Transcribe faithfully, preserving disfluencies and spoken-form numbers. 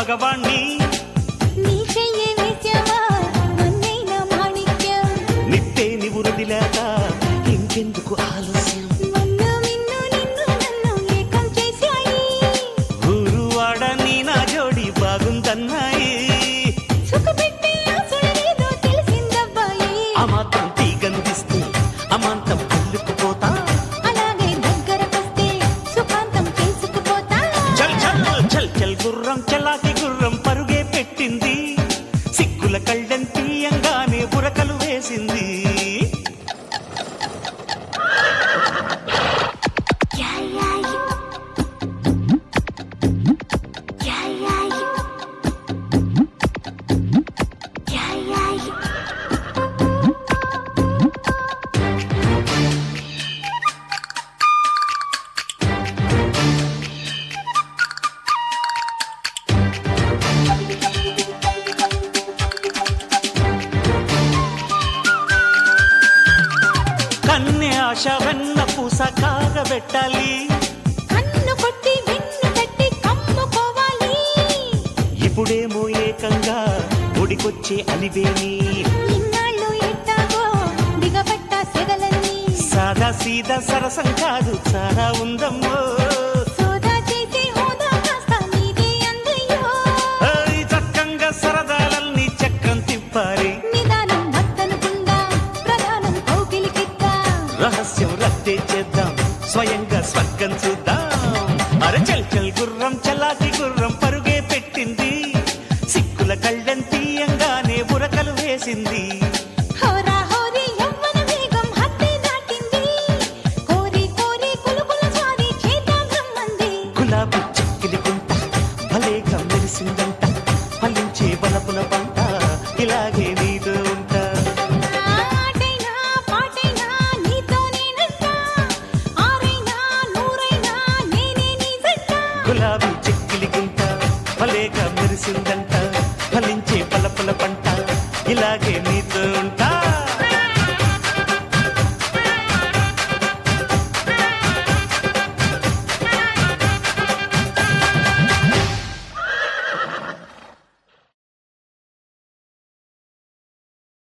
మగవాణ్ణి నీ చెయ్యి వేశావా నన్నైన మాణిక్యం నిప్పే నీవు వదిలాక ఇంకెందుకు ఆలస్యం మన్ను మిన్ను నిన్ను నన్ను ఏకం చేశాయి ఊరు వాడ నీ నా జోడి బాగుందన్నాయి సుఖపెట్టే ఆశలేదో తెలిసిందబ్బాయి ఆ మాత్రం తీగందిస్తే అమాంతం అల్లుకుపోతా అలాగే దగ్గరకొస్తే సుఖాంతం తెలుసుకుపోతా చల్ చల్ చల్ చల్ గుర్రం చలాకి గుర్రం పరుగే పెట్టింది సిక్కుల కళ్ళెం తీయంగానే బురకలు వేసింది కన్నె ఆశ వెన్న పూస కాగబెట్టాలి కన్ను కొట్టి వెన్ను తట్టి కమ్ముకోవాలి ఇప్పుడేమో ఏకంగా ఒడికొచ్చే అలివేని ఇన్నాళ్ళు ఎట్టాగో దిగబట్ట సెగలన్నీ సాదా సీదా సరసం కాదు చాలా ఉందమ్మో సోదా చేసే హోదా కాస్త నీదే అందయ్యో ఏయ్ చక్కంగా సరదాలన్నీ చక్రం తిప్పాలి నిదానం భక్తనుకుందా ప్రధానం కౌగిలికిద్దా రహస్యం రద్దే చేద్దాం స్వయంగా స్వర్గం చూద్దాం అరే చల్ చల్ గుర్రం చలాకి గుర్రం పరుగే పెట్టింది సిక్కుల కళ్ళెం తీయంగానే బురకలు వేసింది హోరా హోరీ యవ్వన వేగం హద్దే దాటింది కోరి కోరి కులుకుల స్వారీ చేద్దాం రమ్మంది గులాబీ చెక్కిలి గుంట భలేగా మెరిసిందంట ఫలించే బలపుల పంట ఇలాగే నీతో ఉంటా ఆటైనా పాటైనా నీతోనేనంట ఆరైనా నూరైనా నేనే నీ జంట గులాబీ చెక్కిలి గుంట భలేగా మెరిసిందంట ఫలించే బలపుల పంట ఇలాగే నీతో ఉంటా